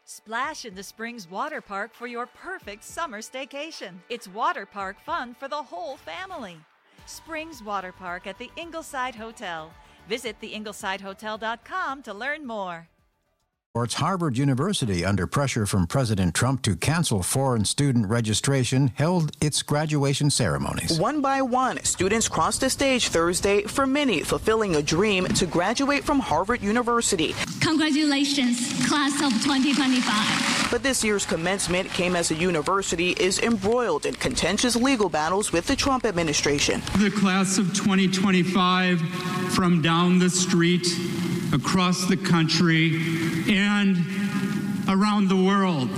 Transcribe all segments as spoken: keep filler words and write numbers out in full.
Splash into Springs Water Park for your perfect summer staycation. It's water park fun for the whole family. Springs Water Park at the Ingleside Hotel. Visit the ingleside hotel dot com to learn more. Harvard University, under pressure from President Trump to cancel foreign student registration, held its graduation ceremonies. One by one, students crossed the stage Thursday, for many fulfilling a dream to graduate from Harvard University. Congratulations, class of twenty twenty-five. But this year's commencement came as the university is embroiled in contentious legal battles with the Trump administration. The class of twenty twenty-five from down the street, across the country, and around the world.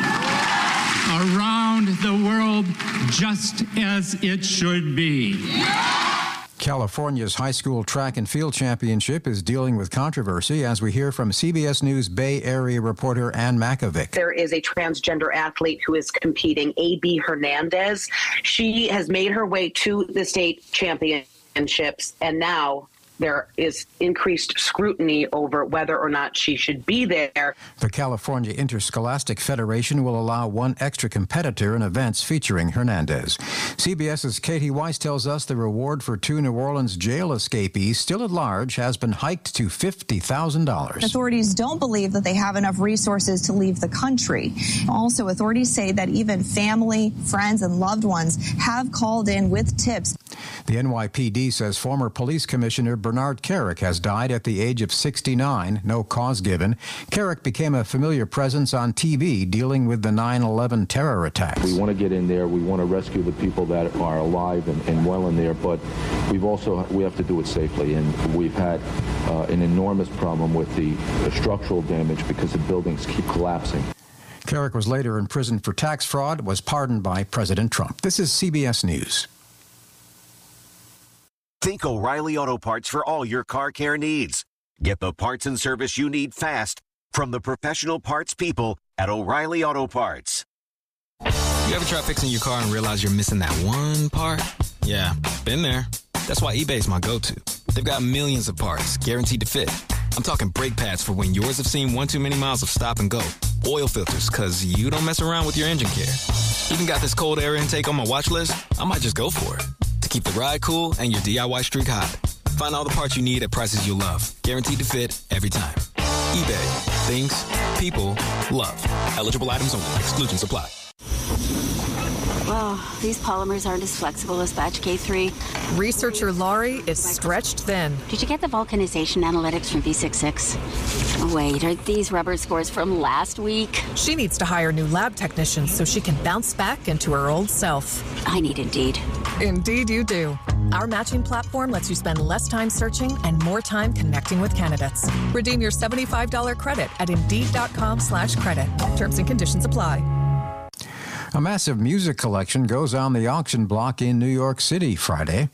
Around the world, just as it should be. California's high school track and field championship is dealing with controversy, as we hear from C B S News Bay Area reporter Ann Makovic. There is a transgender athlete who is competing, A B Hernandez. She has made her way to the state championships, and now there is increased scrutiny over whether or not she should be there. The California Interscholastic Federation will allow one extra competitor in events featuring Hernandez. CBS's Katie Weiss tells us the reward for two New Orleans jail escapees still at large has been hiked to fifty thousand dollars. Authorities don't believe that they have enough resources to leave the country. Also, authorities say that even family, friends, and loved ones have called in with tips. The N Y P D says former police commissioner Bernard Kerik has died at the age of sixty-nine, no cause given. Kerik became a familiar presence on T V dealing with the nine eleven terror attacks. We want to get in there. We want to rescue the people that are alive and, and well in there, but we've also, we have to do it safely. And we've had uh, an enormous problem with the, the structural damage because the buildings keep collapsing. Kerik was later imprisoned for tax fraud, was pardoned by President Trump. This is C B S News. Think O'Reilly Auto Parts for all your car care needs. Get the parts and service you need fast from the professional parts people at O'Reilly Auto Parts. You ever try fixing your car and realize you're missing that one part? Yeah, been there. That's why eBay's my go-to. They've got millions of parts guaranteed to fit. I'm talking brake pads for when yours have seen one too many miles of stop and go. Oil filters, because you don't mess around with your engine care. Even got this cold air intake on my watch list. I might just go for it. To keep the ride cool and your D I Y streak hot. Find all the parts you need at prices you love. Guaranteed to fit every time. eBay. Things, people, love. Eligible items only. Exclusions apply. Well, these polymers aren't as flexible as batch K three. Researcher Laurie is stretched thin. Did you get the vulcanization analytics from V sixty-six? Wait, are these rubber scores from last week? She needs to hire new lab technicians so she can bounce back into her old self. I need Indeed. Indeed you do. Our matching platform lets you spend less time searching and more time connecting with candidates. Redeem your seventy-five dollars credit at Indeed.com slash credit. Terms and conditions apply. A massive music collection goes on the auction block in New York City Friday.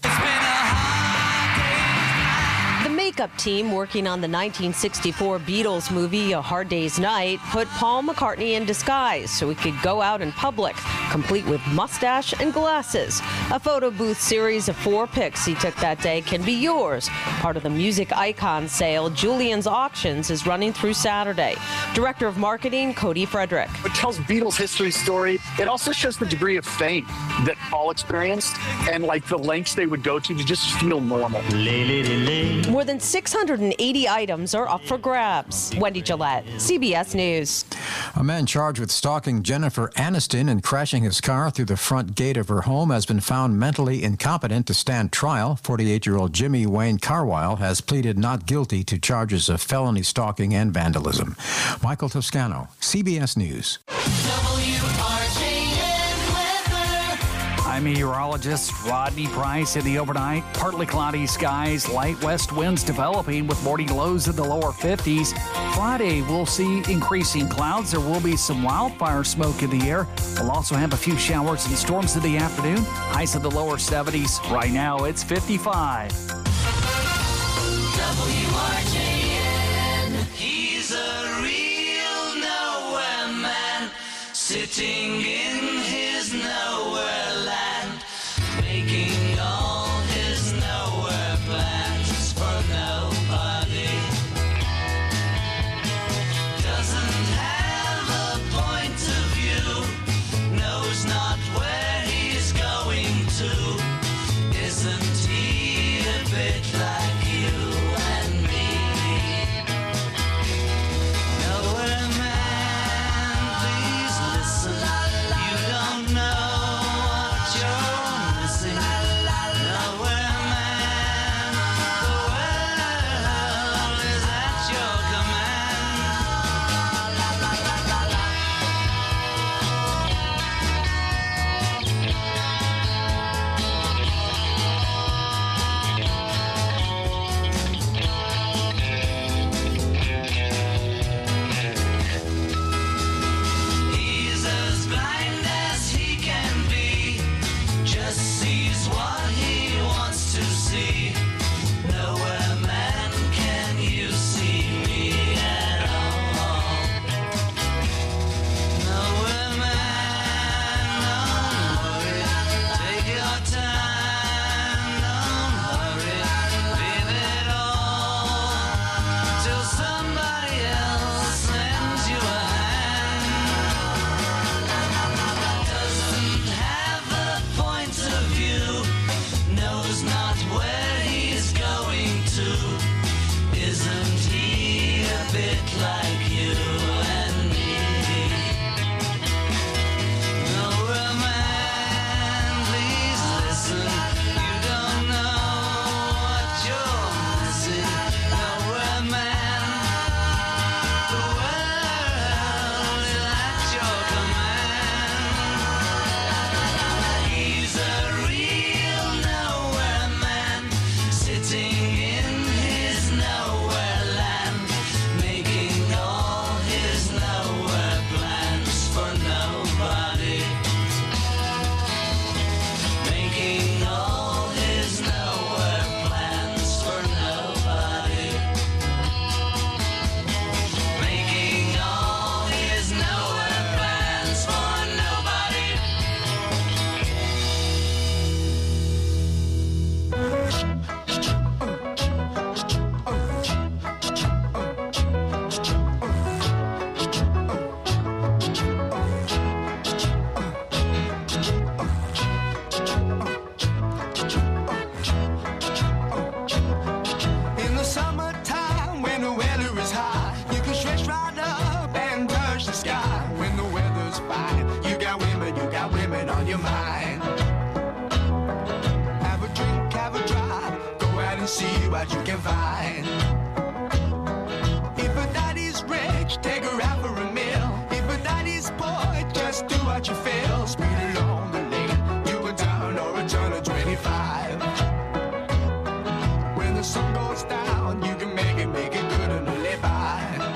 The makeup team working on the nineteen sixty-four Beatles movie A Hard Day's Night put Paul McCartney in disguise so he could go out in public, complete with mustache and glasses. A photo booth series of four pics he took that day can be yours. Part of the music icon sale, Julian's Auctions, is running through Saturday. Director of Marketing, Cody Frederick. It tells Beatles' history story. It also shows the degree of fame that Paul experienced and like the lengths they would go to to just feel normal. More than six hundred eighty items are up for grabs. Wendy Gillette, C B S News. A man charged with stalking Jennifer Aniston and crashing his car through the front gate of her home has been found mentally incompetent to stand trial. forty-eight-year-old Jimmy Wayne Carwile has pleaded not guilty to charges of felony stalking and vandalism. Michael Toscano, C B S News. I'm meteorologist Rodney Price. In the overnight, partly cloudy skies, light west winds developing with morning lows in the lower fifties. Friday, we'll see increasing clouds. There will be some wildfire smoke in the air. We'll also have a few showers and storms in the afternoon. Highs in the lower seventies. Right now, it's fifty-five. W R J N. He's a real nowhere man, sitting in his nowhere land, making all his nowhere plans for nobody. Doesn't have a what you can find. If a daddy's rich, take her out for a meal. If a daddy's poor, just do what you feel. Speed along the lane, you can turn or a turn of twenty-five. When the sun goes down, you can make it, make it good and live by.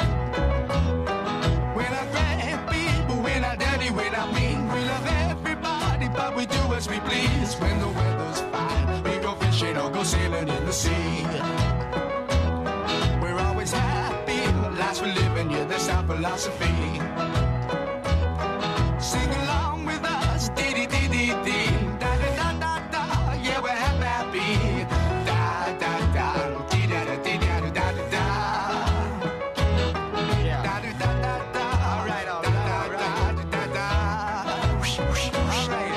When I grab people, when I dirty, when I mean, we love everybody, but we do as we please. When the weather's fine, we go fishing or go sailing in the sea. We're always happy, life's for living, yeah, that's our philosophy. Sing along with us, dee dee dee dee dee, da da da da da, yeah, we're happy. Da da da, dee da da dee da da da da da. Da da da da da, all right, all right, all right, da da da. Whoosh, whoosh, all right.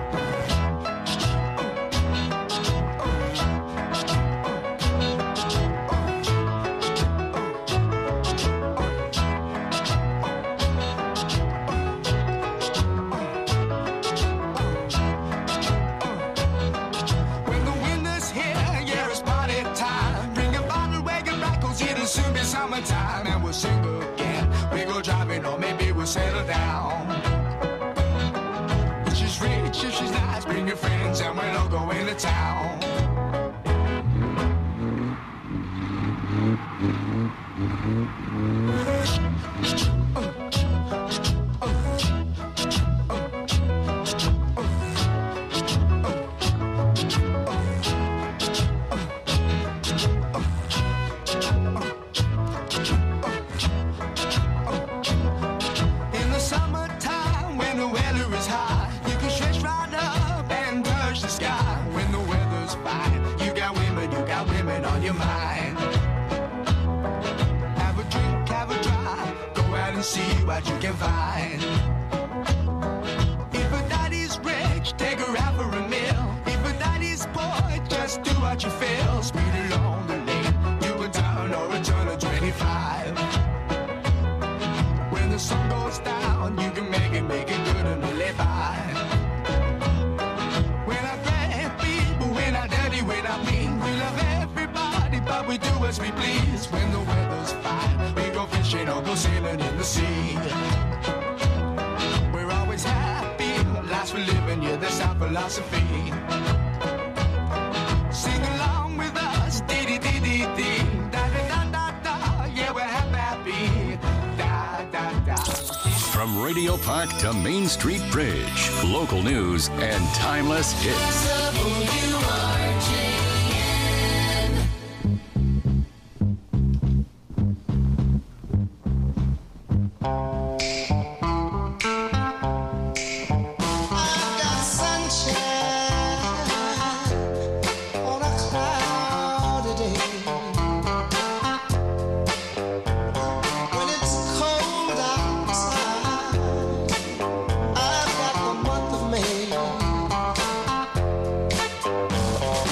When the winter's here, yeah, it's party time. Bring a bottle, wagon back, 'cause it'll soon be summertime. And we'll sing again. We go driving, or maybe we'll settle down. If she's rich, if she's nice, bring your friends, and we'll all go into town. In the summertime, when the weather is hot, you can stretch right up and touch the sky. When the weather's fine, you got women, you got women on your mind. Have a drink, have a drive, go out and see what you can find. If a daddy's rich, take her out for a meal. If a daddy's poor, just do what you feel. Speed along the lane, you can turn or a turn of twenty-five. When the sun goes down, you can make it, make it good and live by. When I grab people, when I dirty, when I mean, we love everybody, but we do as we please. When the weather's fine, we go fishing or go sailing in the sea. We're always happy, life's for living, yeah, that's our philosophy. Sing along with us, dee dee dee dee dee, da da da da da, yeah, we're happy, da da da. From Radio Park to Main Street Bridge, local news and timeless hits. W R J N. I've got sunshine on a cloudy day. When it's cold outside, I've got the month of May.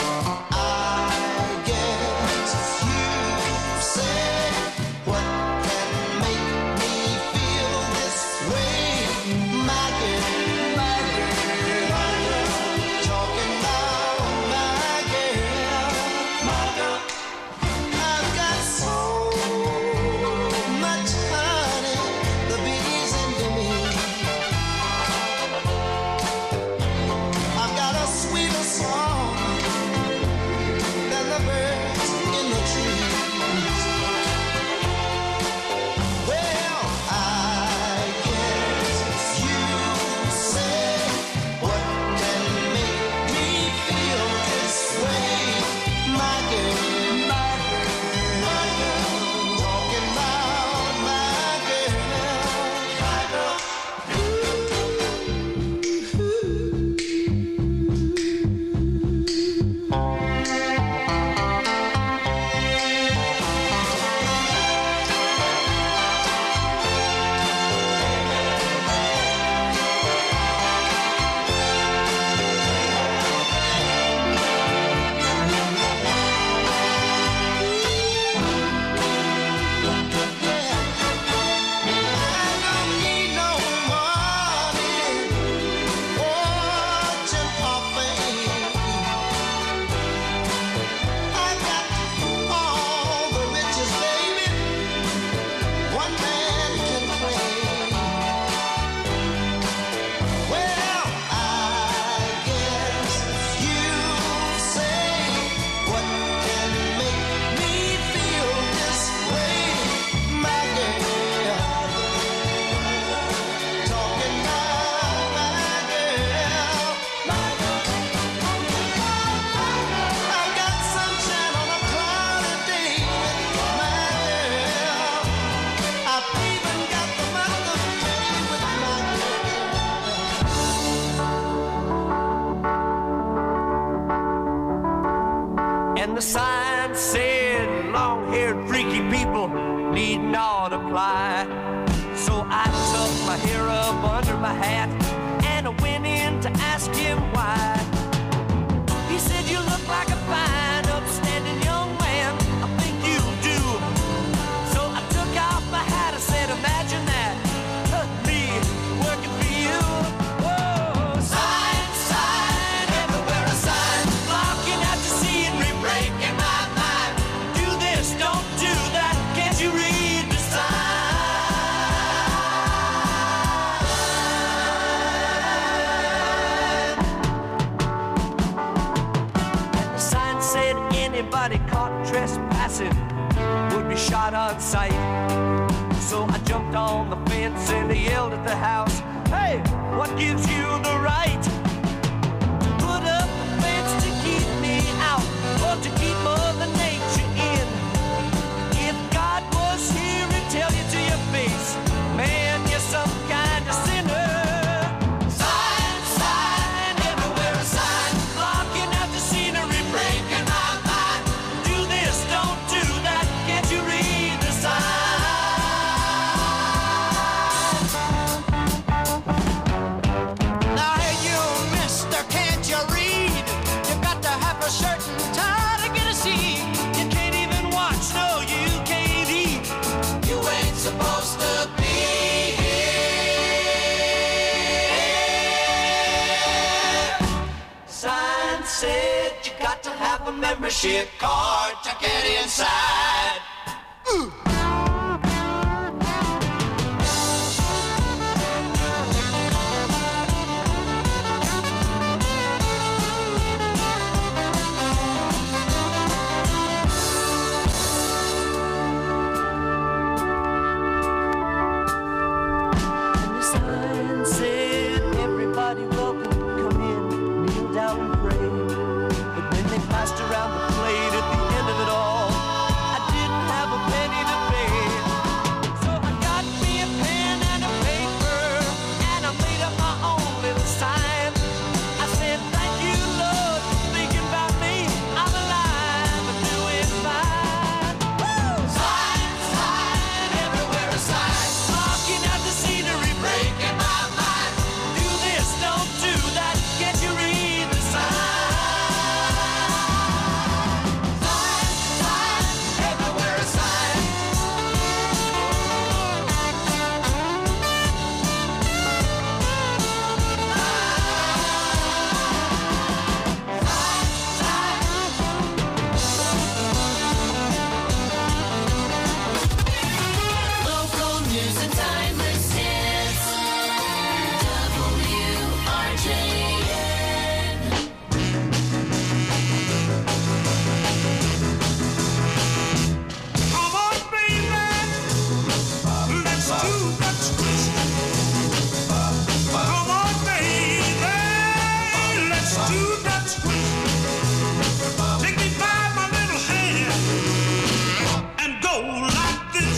And the sign said, long-haired freaky people need not apply. So I tucked my hair up under my hat and I went in to ask him why. He said, you look like a fine, upstanding young man. I think you do. So I took off my hat. I said, imagine that, huh, me working for you. Whoa, sign, sign, everywhere a sign, blocking out the scenery, breaking my mind. Do this, don't do that. Can't you read the sign? Said anybody caught trespassing would be shot on sight. So I jumped on the fence and I yelled at the house, hey, what gives you the right to put up a fence to keep me out or to keep Mother Nature in? If God was here, he'd tell you to your face, man, you're some kind of sinner. Sign, sign, everywhere a sign, blocking out the scenery, breaking my mind. Do this, don't do that, can't you read the sign? Now hey you, mister, can't you read? You got to have a shirt and tie to get a seat. You can't even watch, no, you can't eat. You ain't supposed to be here. Sign said you got to have a membership card to get inside. Ooh. And the sign said, everybody welcome, come in, kneel down and pray. But when they passed around the plate at the end of it all, I didn't have a penny to pay. So I got me a pen and a paper, and I made up my own little sign. I said, thank you, Lord, for thinking about me. I'm alive and doing fine. Woo! Sign, sign, everywhere a sign, blocking out the scenery, breaking my mind. Do this, don't do that, can't you read the sign? Sign, sign, everywhere a sign. Local news and timeless hits. W R J N. Come on, baby, let's do the twist. Come on, baby, let's do the twist. Take me by my little hand and go like this.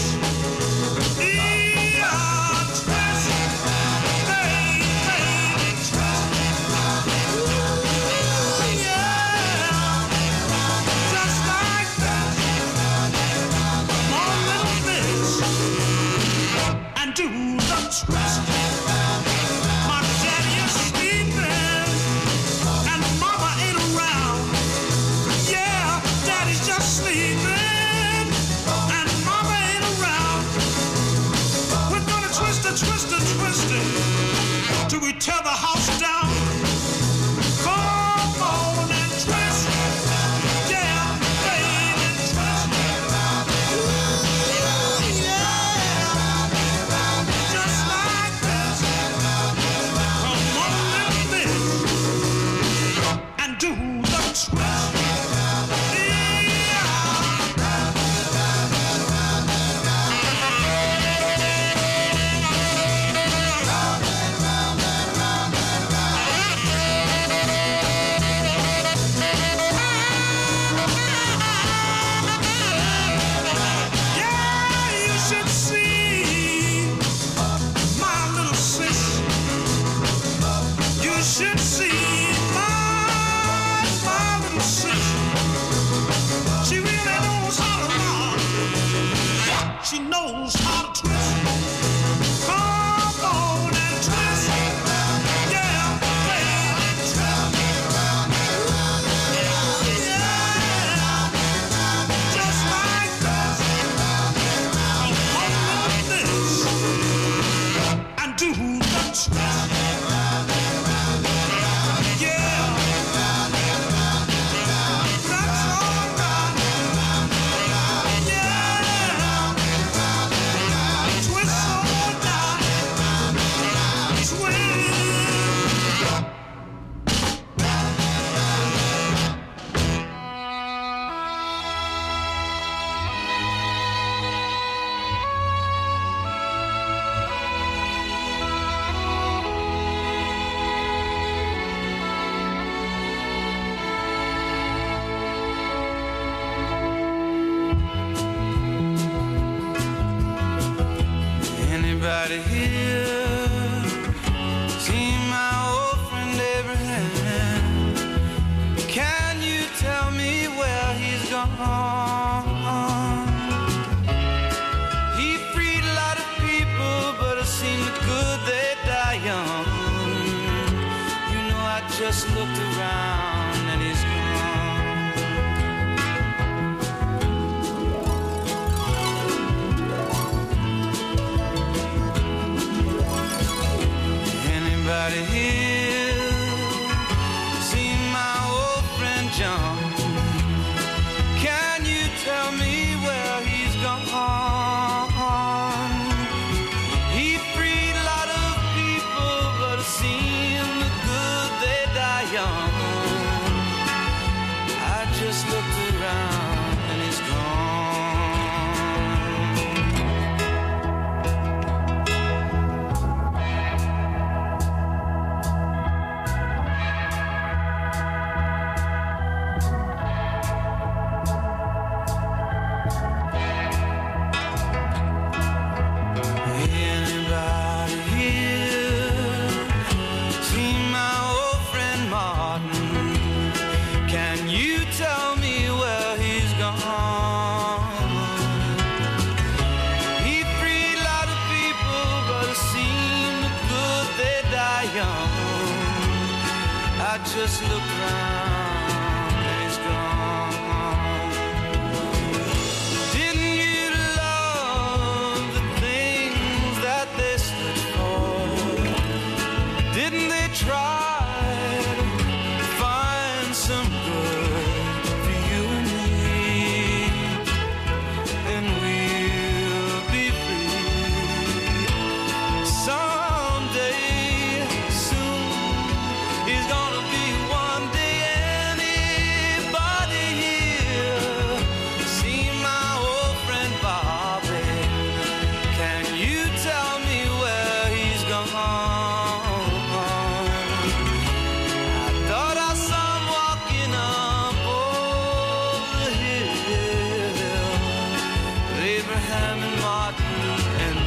Yeah, twist, baby, twist. Yeah, just like that. Come on, little miss, and do the twist. My daddy is sleeping, and mama ain't around. Yeah, daddy's just sleeping, and mama ain't around. We're gonna twist and twist and twist it till we tear the house down. Come on and twist, yeah, baby, twist. Yeah, just like this. Come on, little miss, and do the twist. Yeah. Anybody here seen my old friend Abraham? Can you tell me where he's gone? He freed a lot of people, but it seemed good they die young. You know, I just looked around and he's gone. Anybody here seen my old friend John? Can you tell me where he's gone? He freed a lot of people, but it seemed good they die young. I just looked around and he's gone. Anybody here seen my old friend Martin? Can you tell me where he's gone? He freed a lot of people, but it seemed good they die young. I just looked around and he's gone. Didn't you love the things that they stood for? Didn't they try to find some good for you and me? Then we'll be free someday soon. He's gonna be one day. Anybody here seen my old friend Bobby? Can you tell me where he's gone? I thought I saw him walking up over the hill with Abraham and Martin and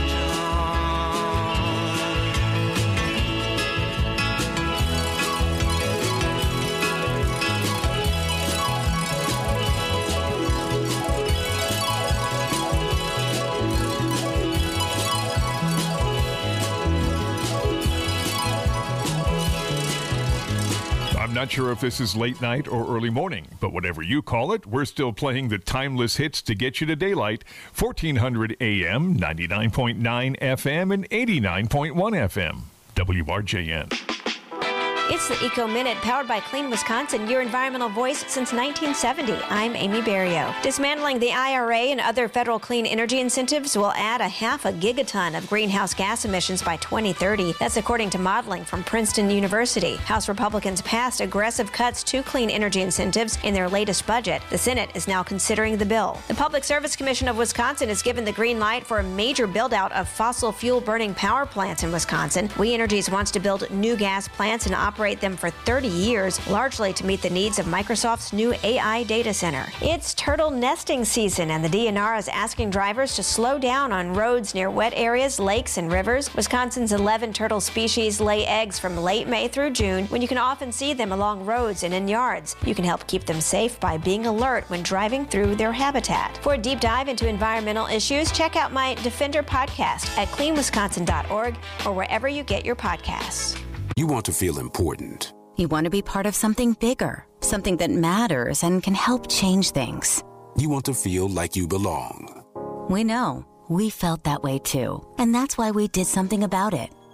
I'm not sure if this is late night or early morning, but whatever you call it, we're still playing the timeless hits to get you to daylight. fourteen hundred A M, ninety-nine point nine F M, and eighty-nine point one F M. W R J N. It's the Eco Minute, powered by Clean Wisconsin, your environmental voice since nineteen seventy. I'm Amy Berrio. Dismantling the I R A and other federal clean energy incentives will add a half a gigaton of greenhouse gas emissions by twenty thirty. That's according to modeling from Princeton University. House Republicans passed aggressive cuts to clean energy incentives in their latest budget. The Senate is now considering the bill. The Public Service Commission of Wisconsin has given the green light for a major build-out of fossil fuel-burning power plants in Wisconsin. We Energies wants to build new gas plants and operate them for thirty years, largely to meet the needs of Microsoft's new A I data center. It's turtle nesting season, and the D N R is asking drivers to slow down on roads near wet areas, lakes, and rivers. Wisconsin's eleven turtle species lay eggs from late May through June, when you can often see them along roads and in yards. You can help keep them safe by being alert when driving through their habitat. For a deep dive into environmental issues, check out my Defender podcast at clean wisconsin dot org or wherever you get your podcasts. You want to feel important. You want to be part of something bigger, something that matters and can help change things. You want to feel like you belong. We know. We felt that way too. And that's why we did something about it.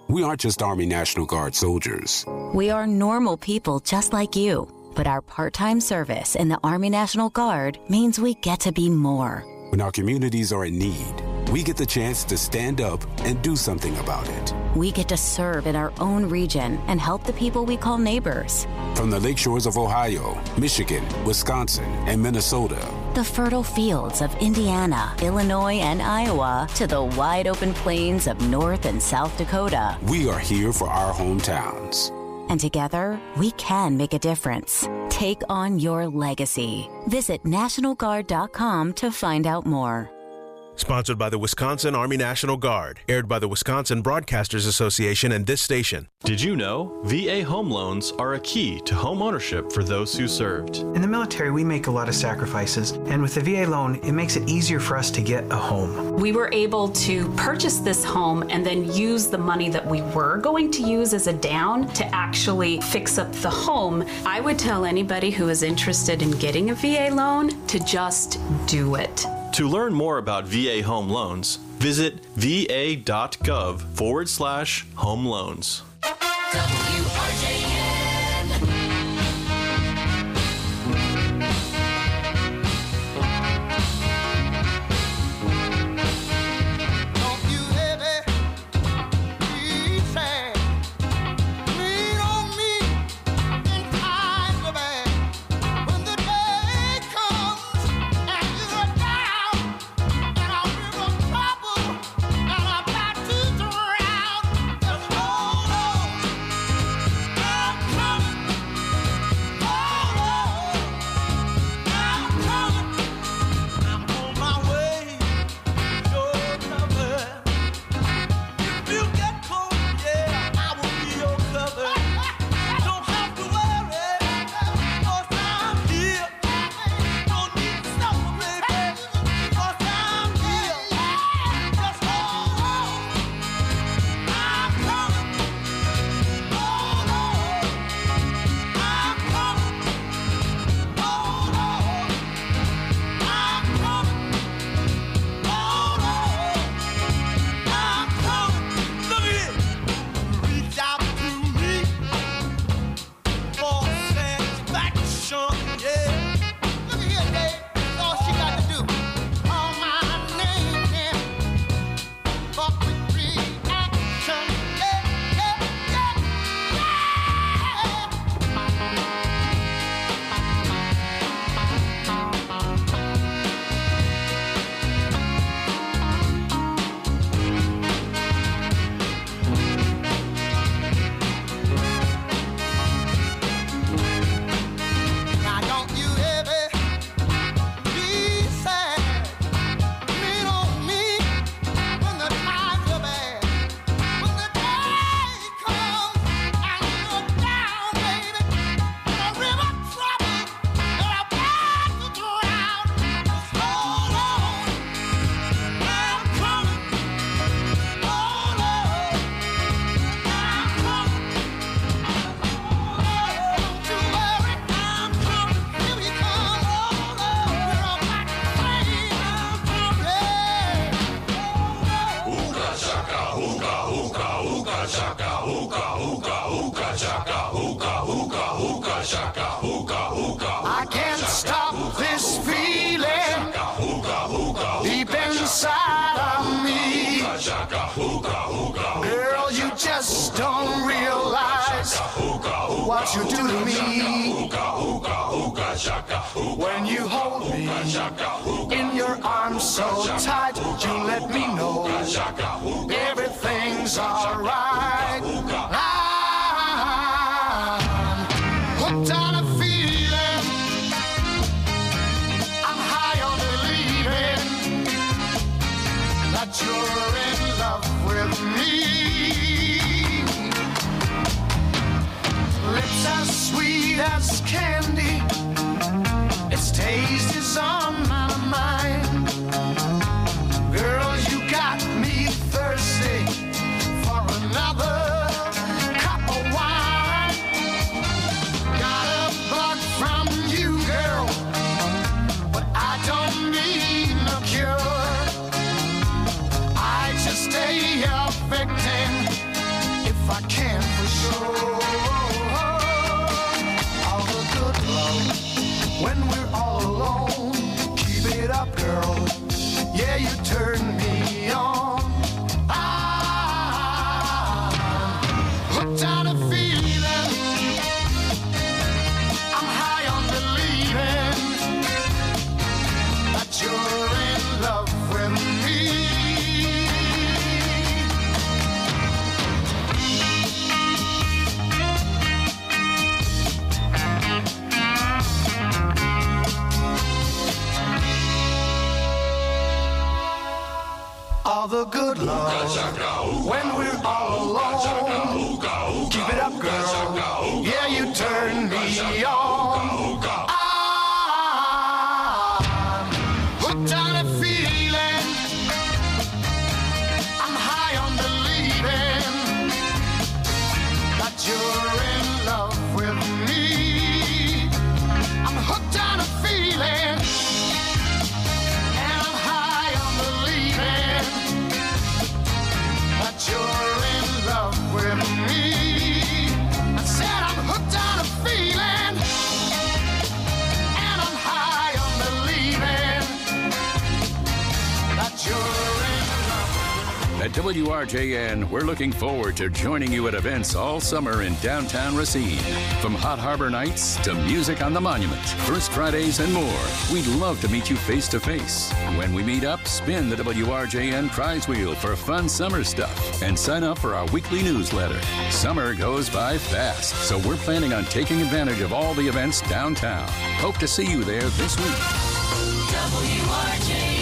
We aren't just Army National Guard soldiers. We are normal people just like you. But our part-time service in the Army National Guard means we get to be more. When our communities are in need, we get the chance to stand up and do something about it. We get to serve in our own region and help the people we call neighbors. From the lakeshores of Ohio, Michigan, Wisconsin, and Minnesota, The fertile fields of Indiana, Illinois, and Iowa, to the wide open plains of North and South Dakota. we are here for our hometowns. And together, we can make a difference. Take on your legacy. Visit National Guard dot com to find out more. Sponsored by the Wisconsin Army National Guard. Aired by the Wisconsin Broadcasters Association and this station. Did you know V A home loans are a key to home ownership for those who served? In the military, we make a lot of sacrifices, and with the V A loan, it makes it easier for us to get a home. We were able to purchase this home and then use the money that we were going to use as a down to actually fix up the home. I would tell anybody who is interested in getting a V A loan to just do it. To learn more about V A home loans, visit va.gov forward slash home loans. I can't stop this feeling deep inside of me. Girl, you just don't realize what you do to me. When you hold me in your arms so tight, you let me know everything's alright. I'm hooked on a feeling. I'm high on believing that you're in love with me. Lips as sweet as candy, its taste is on my mind. Girl, you got me thirsty for another cup of wine. Got a bug from you, girl, but I don't need no cure. I just stay a victim a good love when we're all alone. Keep it up, girl. Yeah, you turn me on. I'm hooked on a feeling. I'm high on believing that you're in love with me. I'm hooked on a feeling. And I'm high on believing that you're in love with me. I said I'm hooked on a feeling. And I'm high on believing that you're in love. At W R J N, we're looking forward to joining you at events all summer in downtown Racine. From Hot Harbor Nights to music on the Monument, First Fridays, and more. We'd love to meet you face to face. When we meet up, spin the W R J N prize wheel for fun summer stuff and sign up for our weekly newsletter. Summer goes by fast, so we're planning on taking advantage of all the events downtown. Hope to see you there this week. W R J N.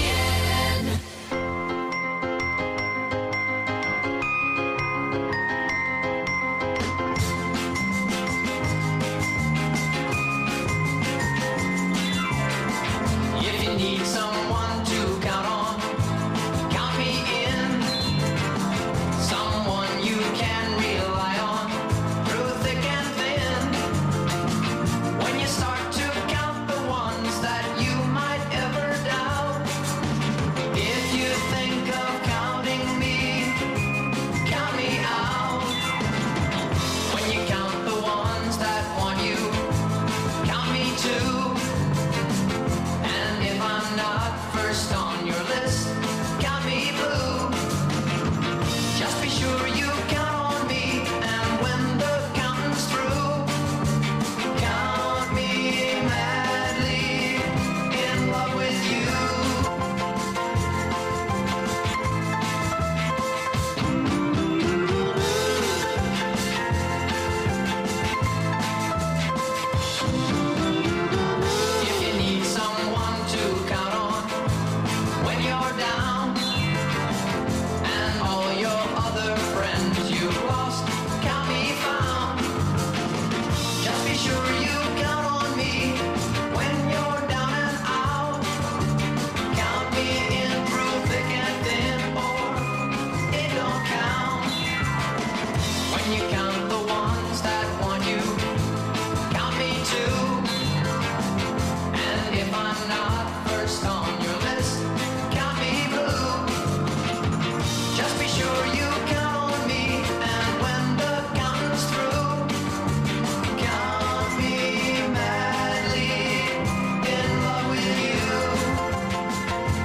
If you need someone to count on, count me in. Someone you can rely on through thick and thin. When you start to count the ones that you might ever doubt, if you think of counting me, count me out. When you count the ones that want you, count me too. And if I'm not first on your list, count me blue. Just be sure you count on me, and when the counting's through, count me madly in love with you. If you need someone to count on when you're down, and all your other friends you've lost count me found. Just be sure you count on me when you're down and out. Count me in through thick and thin, or it don't count. When you count the ones that want you, count me too. And if I'm not first on your list, count me blue. Just be sure you count on me, and when the counting's through, count me madly in love with you.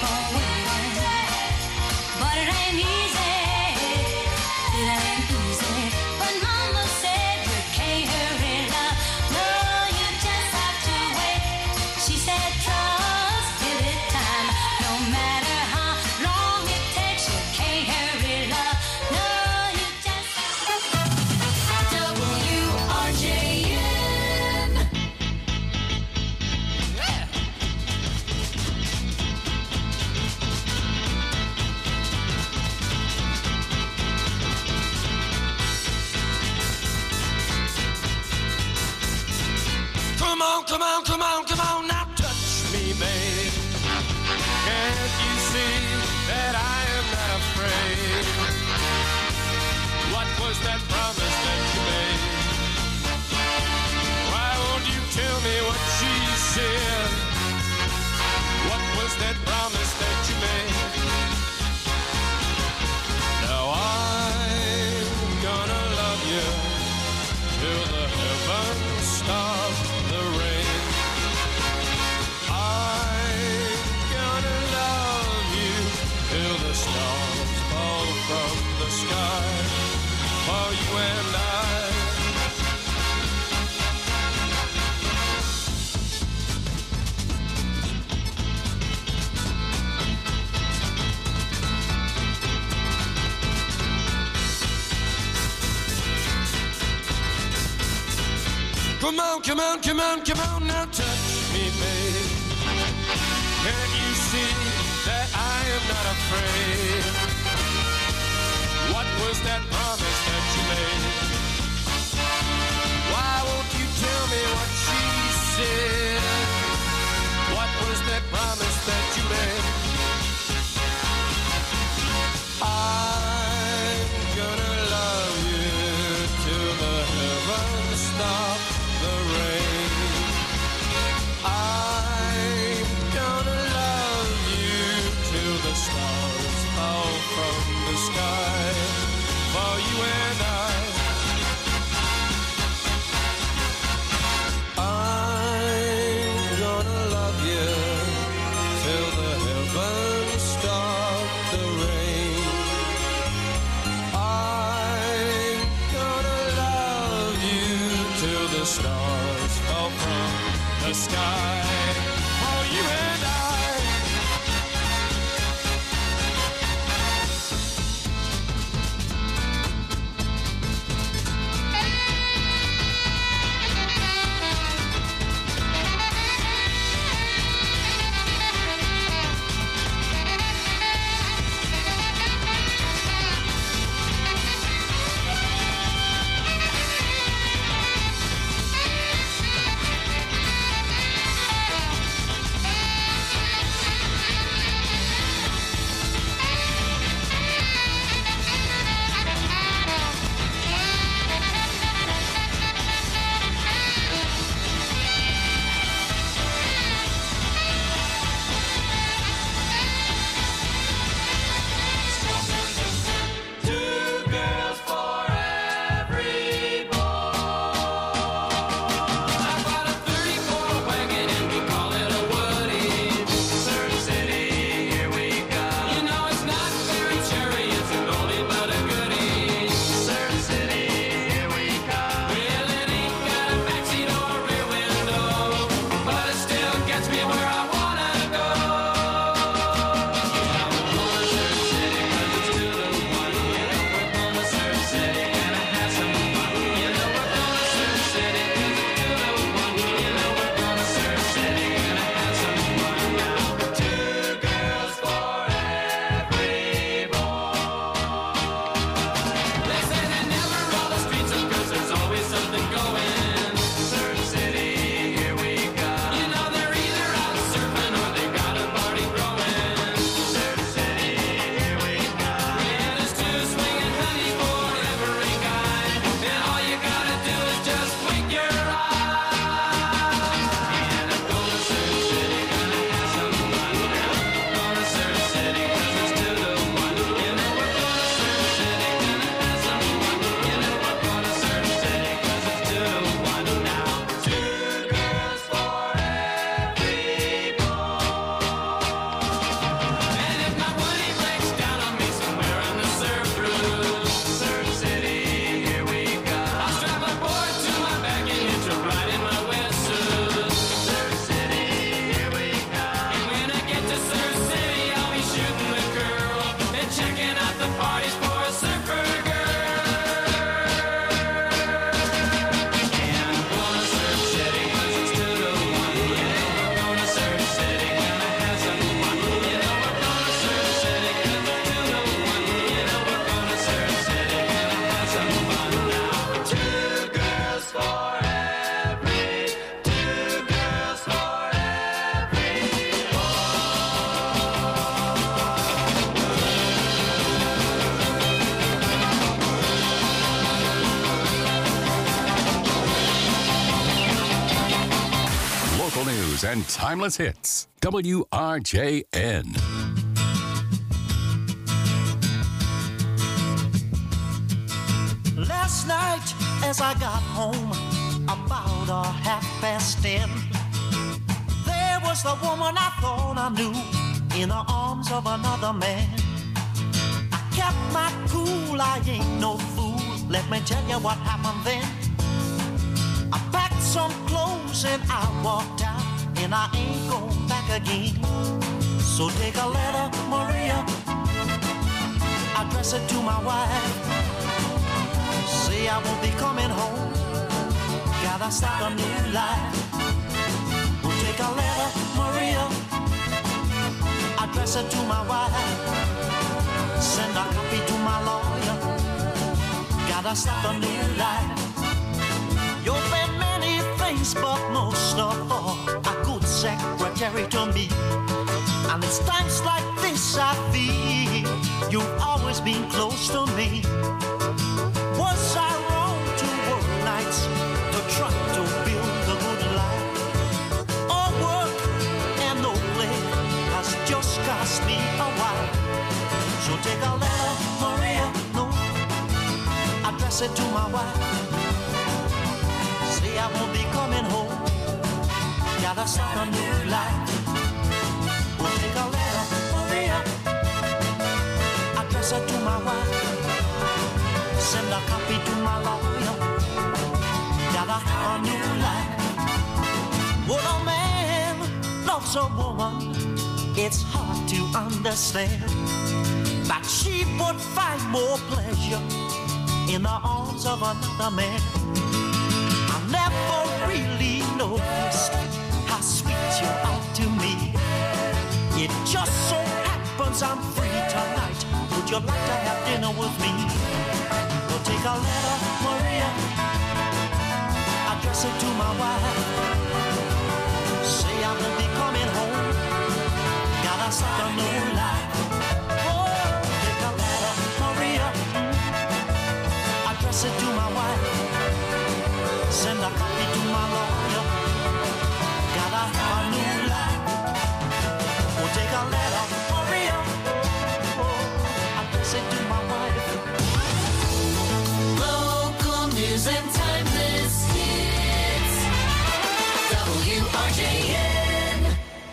on waiting. But it ain't easy. It ain't easy. But Mama said you can't hurry love. No, you just have to wait. She said trust, give it time. No matter how long it takes, you can't hurry love. No, you just have to. W R J N. Come on, come on, come on, come on, now touch me, babe. Can't you see that I am not afraid? What was that promise that you made? Why won't you tell me what she said? What was that promise that you made? Now I'm gonna love you till the heavens stop the rain. I'm gonna love you till the stars fall from the sky for you and I. Come on, come on, come on, come on, now touch me, babe. Can't you see that I am not afraid? What was that promise that you made? Why won't you tell me what she said? What was that promise that you made? I'm gonna love you till the heavens stop the rain. I'm gonna love you till the stars fall from the sky for you and I. news and timeless hits. W R J N. Last night, as I got home, about a half past ten, there was the woman I thought I knew in the arms of another man. I kept my cool, I ain't no fool. Let me tell you what happened then. I packed some clothes and I walked out, and I ain't going back again. So take a letter, Maria, address it to my wife. Say I won't be coming home, gotta start a new life. We'll take a letter, Maria, address it to my wife. Send a copy to my lawyer, gotta start a new life. You've been many things, but most of all, a good secretary to me. And it's times like this I feel you've always been close to me. Was I wrong to work nights to try to build a good life? All work and no play has just cost me a while. So take a letter, Maria, no, address it to my wife. Say I won't be coming home, gotta start a new life. We'll take a letter, Maria, address it to my wife. Send a copy to my lawyer, gotta have a new life. When a man loves a woman, it's hard to understand that she would find more pleasure in the arms of another man. I never really noticed how sweet you are to me. It just so happens I'm free tonight. Would you like to have dinner with me? We'll take a letter, Maria, address it to my wife. Say I won't be coming home, gotta start a new life. Oh, take a letter, Maria, address it to my wife. Send a copy to my lawyer, gotta have a new life. We'll take a letter, Maria, oh, address it to my wife. Local news and timeless hits. W R J N.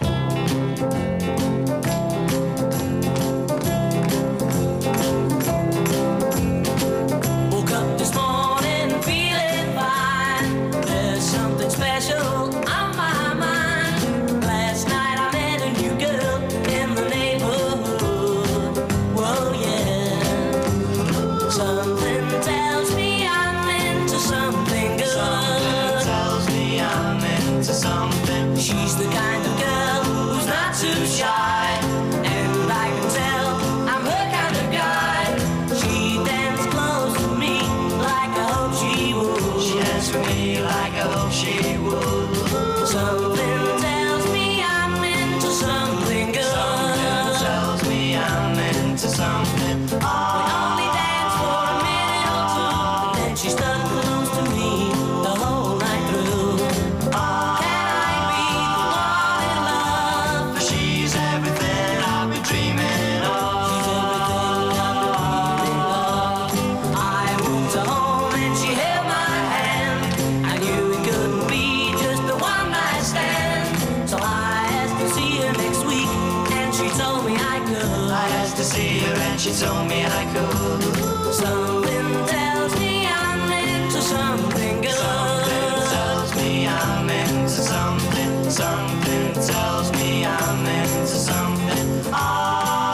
Woke up this morning feeling fine. There's something special on my mind. Last night I met a new girl in the neighborhood. Whoa, yeah. Something tells me I'm into something good. Something tells me I'm into something. She's the kind of girl who's not too shy, and I can tell I'm her kind of guy. She danced close to me like I hope she would. She danced with me like I hope she would. Something tells me I'm into something good. Something tells me I'm into something. Oh. We only danced for a minute or two, and then she stuck close to me the whole night through. Oh. Can I be the one in love? For she's everything I've been dreaming of. She's everything I've been dreaming of. I walked her home and she held my hand. I knew it couldn't be just a one night stand. So I asked to see her next week, and she told me I could. I asked to see her and she told me I could. Something tells me I'm into something good. Something tells me I'm into something. Something tells me I'm into something. Ah.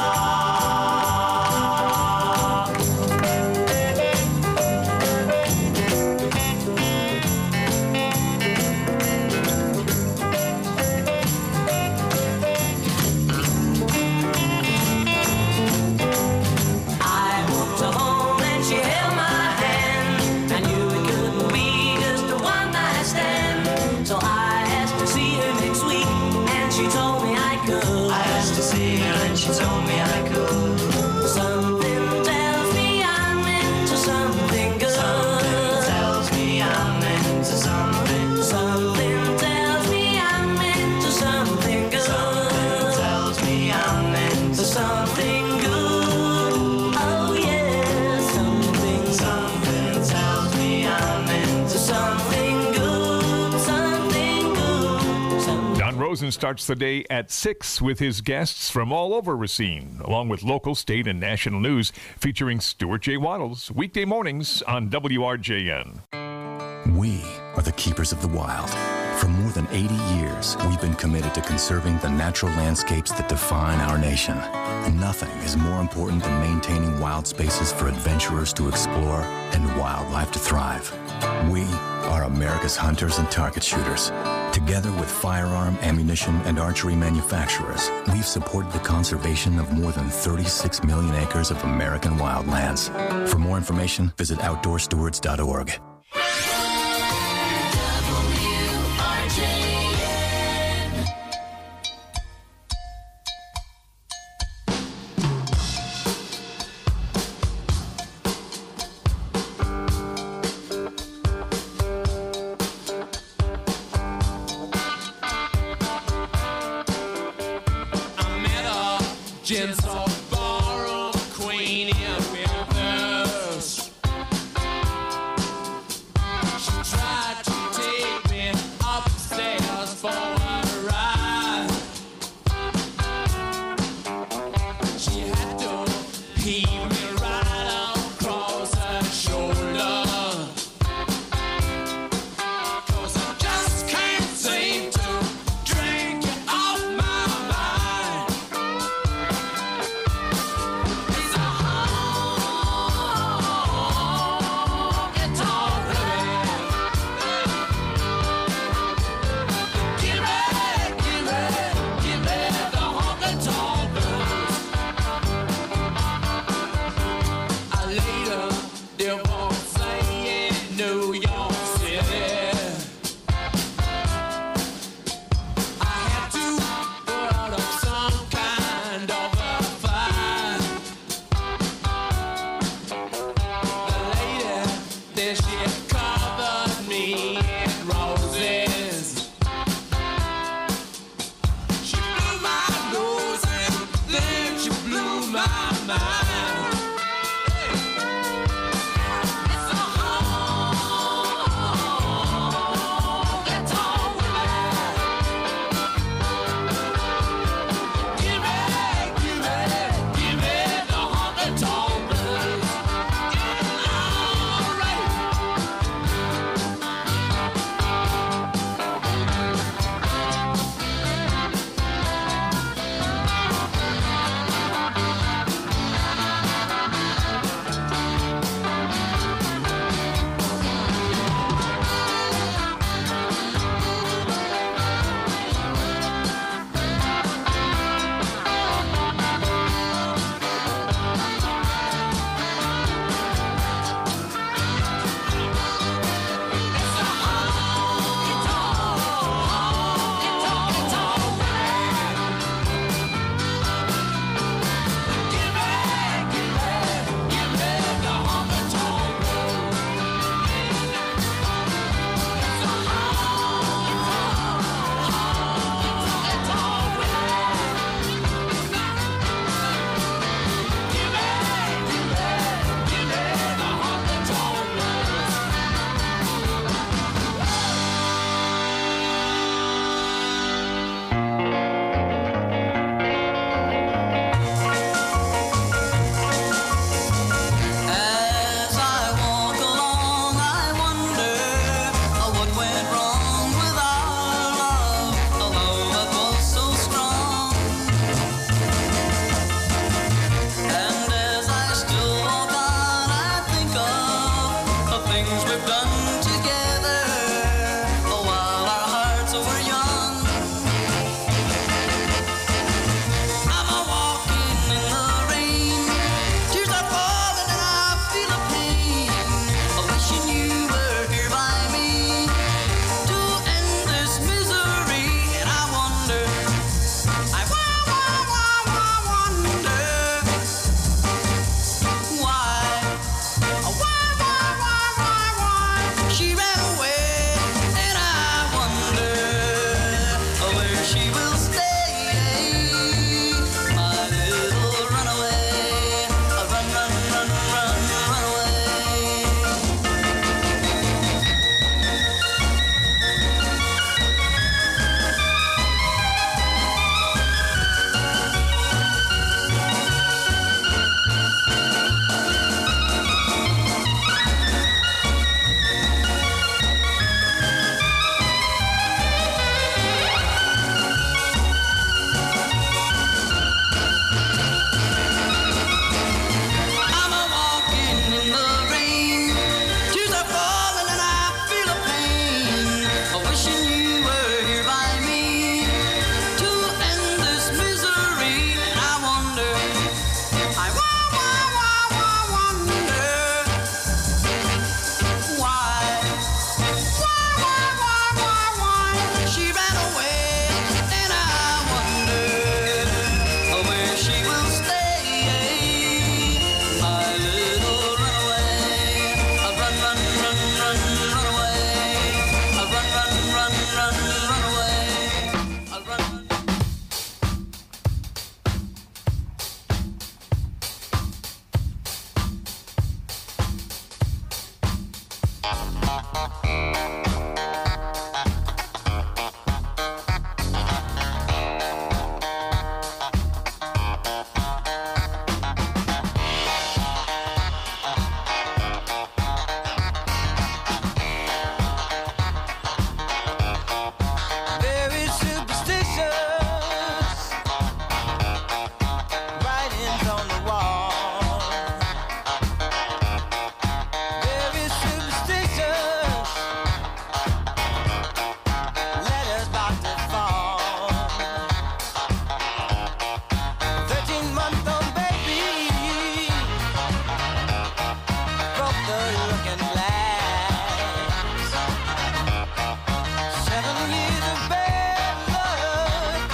I walked her home and she held my hand. I knew it couldn't be just a one night stand. So I asked to see her next week, and she told me I could. I asked to see her and she told me I could. Something tells me I'm into something good. Something tells me I'm into something. Something tells me I'm into something good. Oh yeah, something, something tells me I'm into something good, something good. Something. Don Rosen starts the day at six with his guests from all over Racine, along with local, state, and national news featuring Stuart J. Waddles, weekday mornings on W R J N. We are the keepers of the wild. For more than eighty years, we've been committed to conserving the natural landscapes that define our nation. Nothing is more important than maintaining wild spaces for adventurers to explore and wildlife to thrive. We are America's hunters and target shooters. Together with firearm, ammunition, and archery manufacturers, we've supported the conservation of more than thirty-six million acres of American wildlands. For more information, visit outdoor stewards dot org. Gents all borrow queen in Memphis. She tried to take me upstairs for a ride. She had to heave me right across her shoulder. 'Cause I just can't seem to drink you off my mind. Very superstitious. Writings on the wall. Very superstitious. Letters about to fall. Thirteen-month-old baby broke the looking glass. Seven years of bad luck.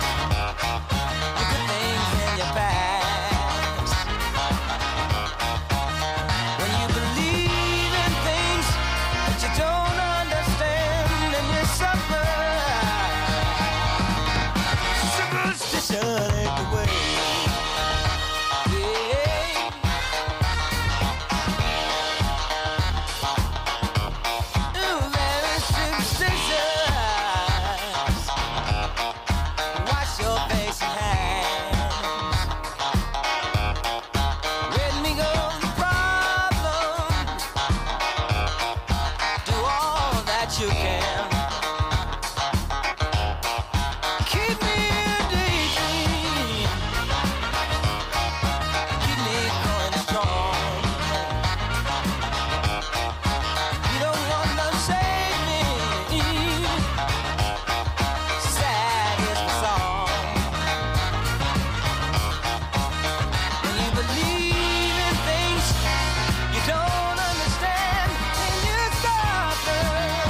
Good things in your past. When you believe in things that you don't understand, and you suffer. Superstition ain't the way. Yeah. Ooh, very superstitious. Wash your face and hands. Let me go the problem. Do all that you can. Keep me daydream. Keep me going strong. You don't want to save me. Sad is the song. When you believe in things you don't understand, and you suffer.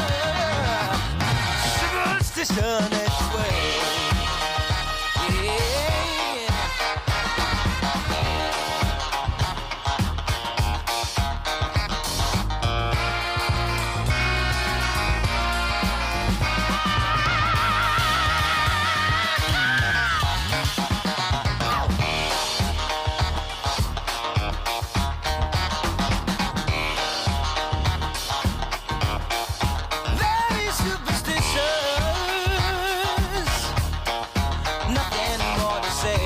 Superstition is the way. Yeah. Very superstitious. Nothing more to say.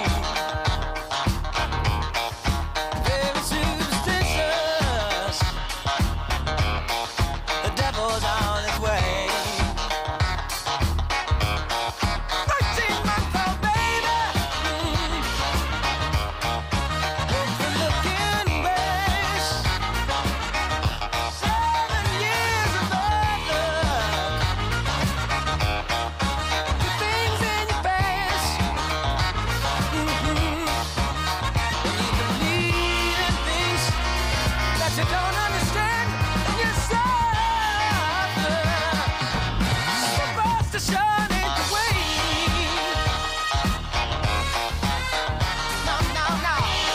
Very superstitious. The devil's on his way. Thirteen-month-old baby. Broke the looking glass. Seven years of bad luck. Good things in your past. Mhm. When you believe in things that you don't understand, and you suffer. Superstition ain't the way. No, no, no.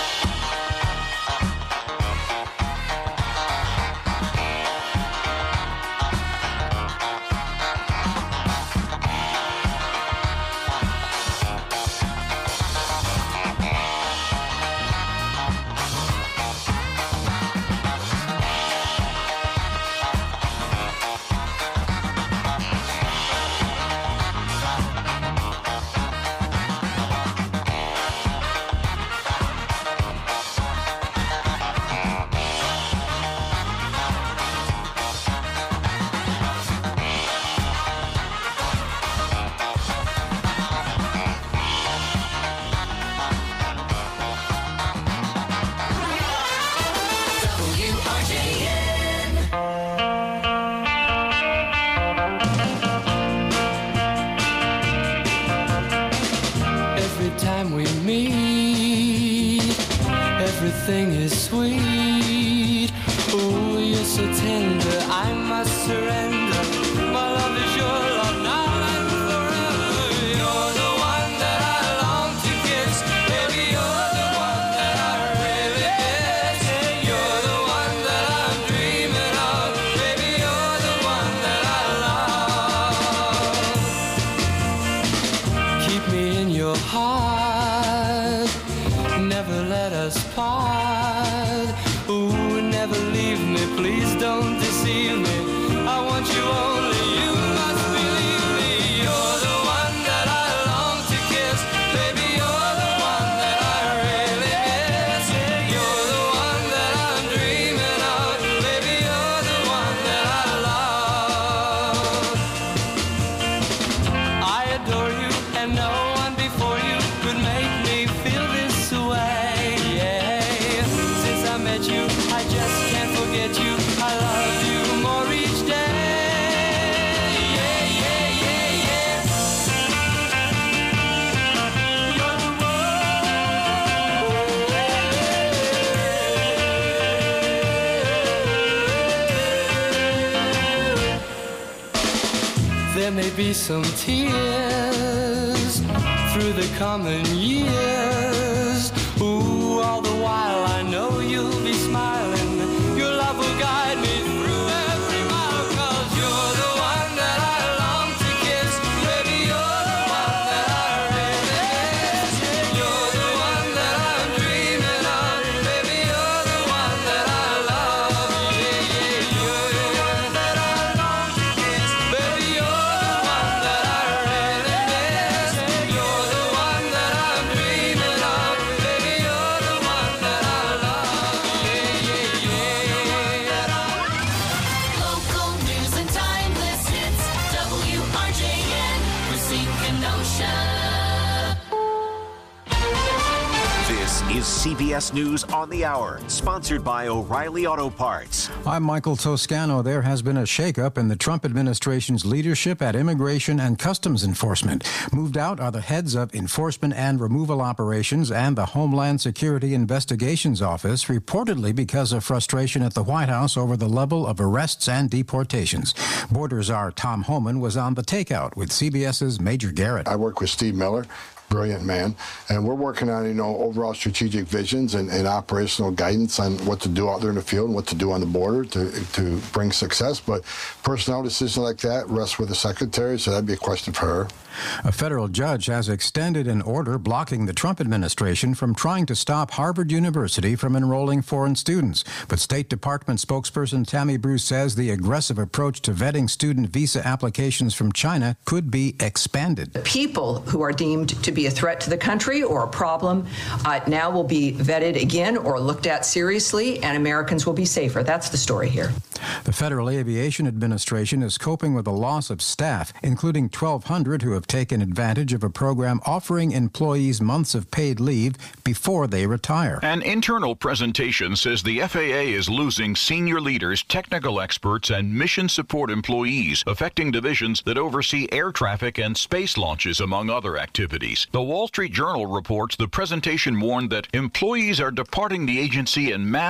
Every time we meet, everything is sweet. Oh, you're so tender, I must surrender. My love is your love now and forever. You're the one that I long to kiss. Baby, you're the one that I really miss. You're the one that I'm dreaming of. Baby, you're the one that I love. Keep me in your heart. Never let us part. Ooh, never leave me, please don't deceive. deceive me. I want you only, you must believe me. You're the one that I long to kiss. Baby, you're the one that I really miss. You're the one that I'm dreaming of. Baby, you're the one that I love. I adore you, and no one before you could make me feel this way. Yeah. Since I met you, I just can't forget you. I love you more each day. Yeah, yeah, yeah, yeah. You're the one. There may be some tears through the coming years. Ooh, all the while I know you'll be smiling. Your love will guide me through every mile. 'Cause you're the one that I long to kiss. Baby, you're the one that I really miss. You're the one that I'm dreaming of. Baby, you're the one that I love. Yeah, yeah, you're the one that I long to kiss. Baby, you're the one that I really miss. You're the one that I'm dreaming of. Baby, you're the one that I love. Yeah, yeah, yeah. Local news and timeless hits. W R J N, Racine, Kenosha. This is C B S News on the Hour, sponsored by O'Reilly Auto Parts. I'm Michael Toscano. There has been a shakeup in the Trump administration's leadership at Immigration and Customs Enforcement. Moved out are the heads of Enforcement and Removal Operations and the Homeland Security Investigations Office, reportedly because of frustration at the White House over the level of arrests and deportations. Border czar Tom Homan was on the takeout with CBS's Major Garrett. I work with Steve Miller, brilliant man, and we're working on, you know, overall strategic visions and, and operational guidance on what to do out there in the field and what to do on the border to to bring success. But personnel decisions like that rest with the secretary, so that'd be a question for her. A federal judge has extended an order blocking the Trump administration from trying to stop Harvard University from enrolling foreign students. But State Department spokesperson Tammy Bruce says the aggressive approach to vetting student visa applications from China could be expanded. People who are deemed to be a threat to the country or a problem uh, now will be vetted again or looked at seriously, and Americans will be safer. That's the story here. The Federal Aviation Administration is coping with a loss of staff, including twelve hundred who have taken advantage of a program offering employees months of paid leave before they retire. An internal presentation says the F A A is losing senior leaders, technical experts, and mission support employees, affecting divisions that oversee air traffic and space launches, among other activities. The Wall Street Journal reports the presentation warned that employees are departing the agency in mass